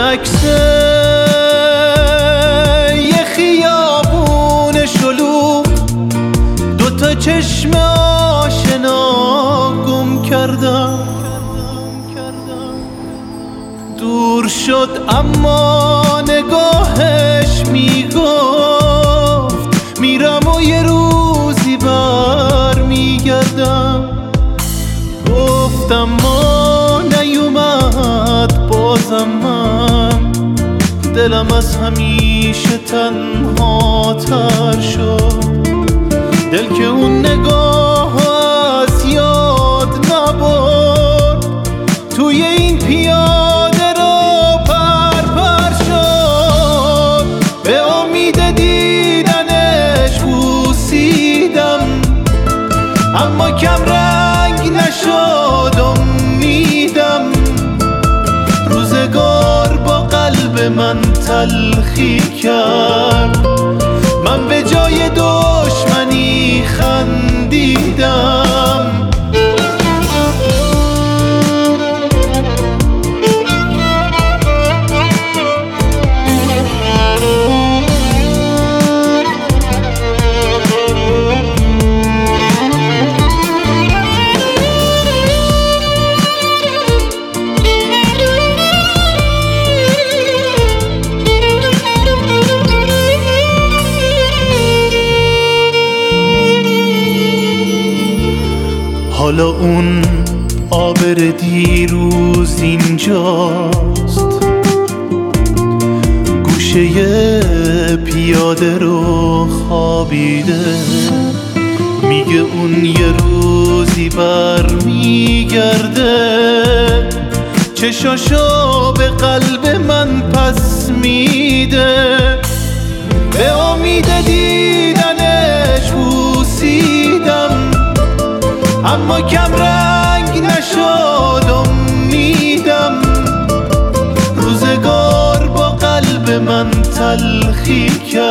عکس یه خیابون شلوغ، دوتا چشم آشنا گم کردم. دور شد اما نگاهش میگفت میرم و یه روزی بر میگردم. گفتم ما نیومد بازم، من دلم از همیشه تنها تر شد. دل که اون نگاه از یاد نبرد، توی این پیاده رو پر شد. به امید دیدنش بوسیدم، اما کم رنگ نشد امیدم. روزگار با قلب من تلخی کرد، من به جای دشمنی خندیدم. حالا اون آبر دیروز اینجاست، گوشه پیاده رو خوابیده. میگه اون یه روزی بر میگرده، چشاشو به قلب من پس میده. به امید دیدنش بوسیدم، اما کم رنگ نشد امیدم. روزگار با قلب من تلخی کرد،